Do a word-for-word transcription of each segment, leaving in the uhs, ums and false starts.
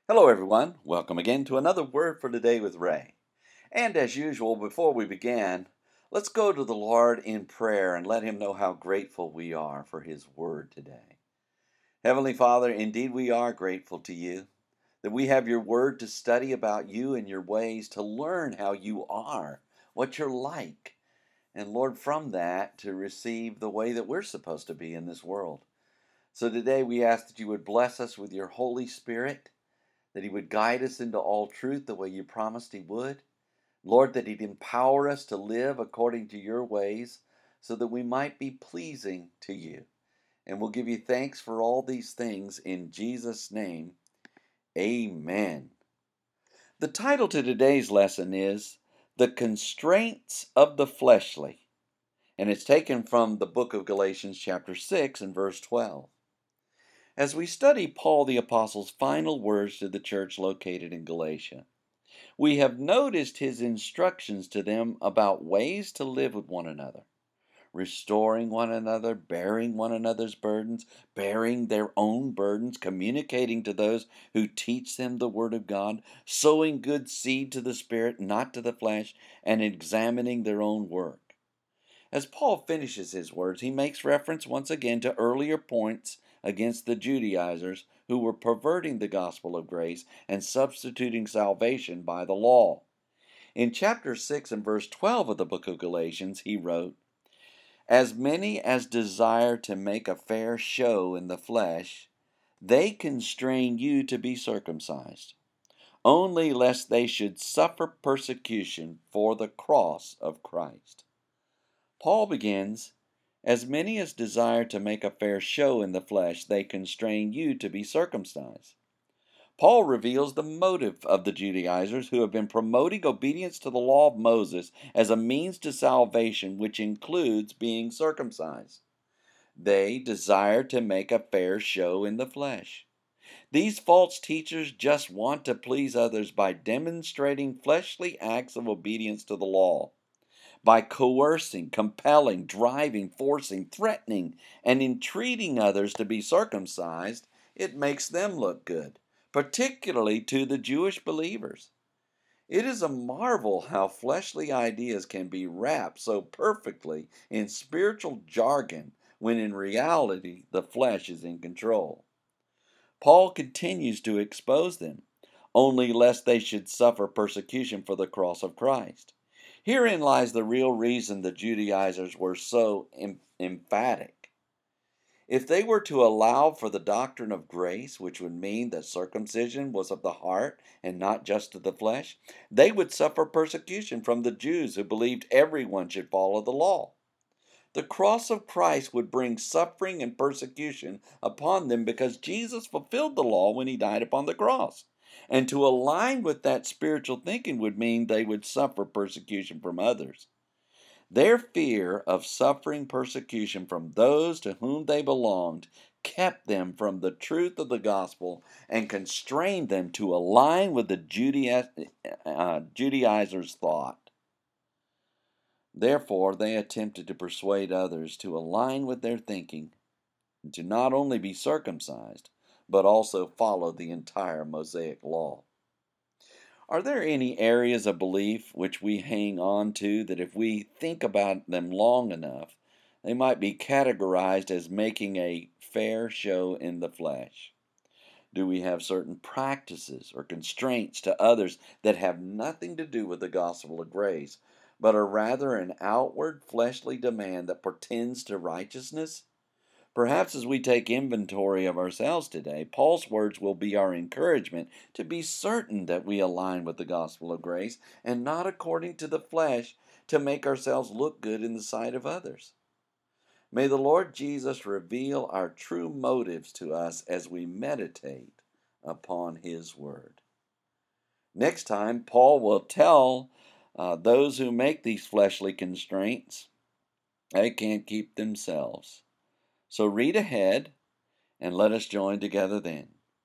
Hello, everyone. Welcome again to another Word for Today with Ray. And as usual, before we begin, let's go to the Lord in prayer and let Him know how grateful we are for His Word today. Heavenly Father, indeed we are grateful to You that we have Your Word to study about You and Your ways, to learn how You are, what You're like, and Lord, from that to receive the way that we're supposed to be in this world. So today we ask that You would bless us with Your Holy Spirit, that He would guide us into all truth the way You promised He would. Lord, that He'd empower us to live according to Your ways so that we might be pleasing to You. And we'll give You thanks for all these things in Jesus' name. Amen. The title to today's lesson is The Constraints of the Fleshly, and it's taken from the book of Galatians chapter six and verse twelve. As we study Paul the Apostle's final words to the church located in Galatia, we have noticed his instructions to them about ways to live with one another, restoring one another, bearing one another's burdens, bearing their own burdens, communicating to those who teach them the Word of God, sowing good seed to the Spirit, not to the flesh, and examining their own work. As Paul finishes his words, he makes reference once again to earlier points against the Judaizers who were perverting the gospel of grace and substituting salvation by the law. In chapter six and verse twelve of the book of Galatians, he wrote, "As many as desire to make a fair show in the flesh, they constrain you to be circumcised, only lest they should suffer persecution for the cross of Christ." Paul begins, "As many as desire to make a fair show in the flesh, they constrain you to be circumcised." Paul reveals the motive of the Judaizers who have been promoting obedience to the law of Moses as a means to salvation, which includes being circumcised. They desire to make a fair show in the flesh. These false teachers just want to please others by demonstrating fleshly acts of obedience to the law. By coercing, compelling, driving, forcing, threatening, and entreating others to be circumcised, it makes them look good, particularly to the Jewish believers. It is a marvel how fleshly ideas can be wrapped so perfectly in spiritual jargon when in reality the flesh is in control. Paul continues to expose them, only lest they should suffer persecution for the cross of Christ. Herein lies the real reason the Judaizers were so em- emphatic. If they were to allow for the doctrine of grace, which would mean that circumcision was of the heart and not just of the flesh, they would suffer persecution from the Jews who believed everyone should follow the law. The cross of Christ would bring suffering and persecution upon them because Jesus fulfilled the law when He died upon the cross. And to align with that spiritual thinking would mean they would suffer persecution from others. Their fear of suffering persecution from those to whom they belonged kept them from the truth of the gospel and constrained them to align with the Judaiz- uh, Judaizers' thought. Therefore, they attempted to persuade others to align with their thinking and to not only be circumcised, but also follow the entire Mosaic law. Are there any areas of belief which we hang on to that if we think about them long enough, they might be categorized as making a fair show in the flesh? Do we have certain practices or constraints to others that have nothing to do with the gospel of grace, but are rather an outward fleshly demand that pretends to righteousness? Perhaps as we take inventory of ourselves today, Paul's words will be our encouragement to be certain that we align with the gospel of grace and not according to the flesh to make ourselves look good in the sight of others. May the Lord Jesus reveal our true motives to us as we meditate upon His Word. Next time, Paul will tell uh, those who make these fleshly constraints they can't keep themselves. So read ahead and let us join together then.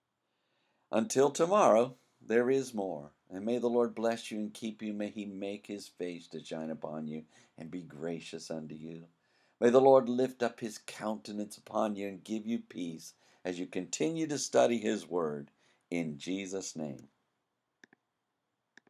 Until tomorrow, there is more. And may the Lord bless you and keep you. May He make His face to shine upon you and be gracious unto you. May the Lord lift up His countenance upon you and give you peace as you continue to study His Word In Jesus' name.